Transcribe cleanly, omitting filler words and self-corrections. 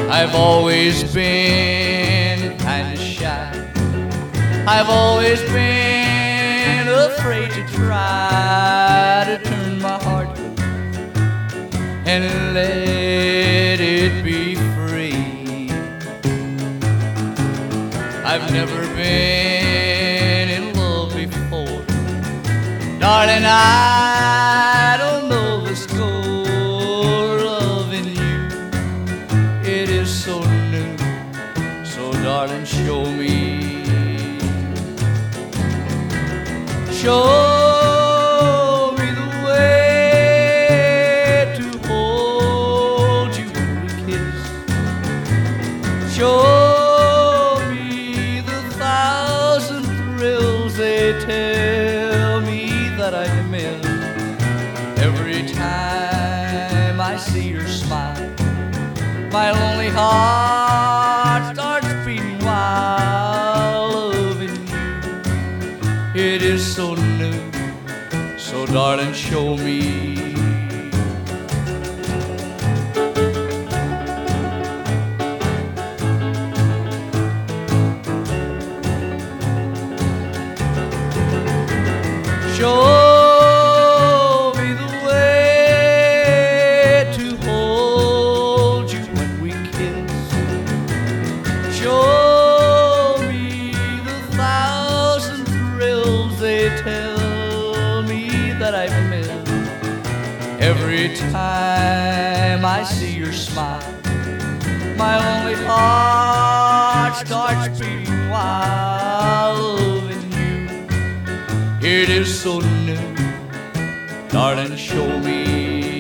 I've always been kinda shy. I've always been afraid to try to turn my heart and let it be free. I've never been in love before, darling, I don't know the score. Loving you, it is so new, so darling, show me. Show me the way to hold you when we kiss. Show me the thousand thrills they tell me that I miss. Every time I see your smile, my lonely heart starts beating wild. Loving you, it is so new, so darling, show me. Show me the way to hold you when we kiss. Show me the thousand thrills they tell me that I've missed. Every time I see your smile, my lonely heart starts beating wild. Loving you, it is so new, darling, show me.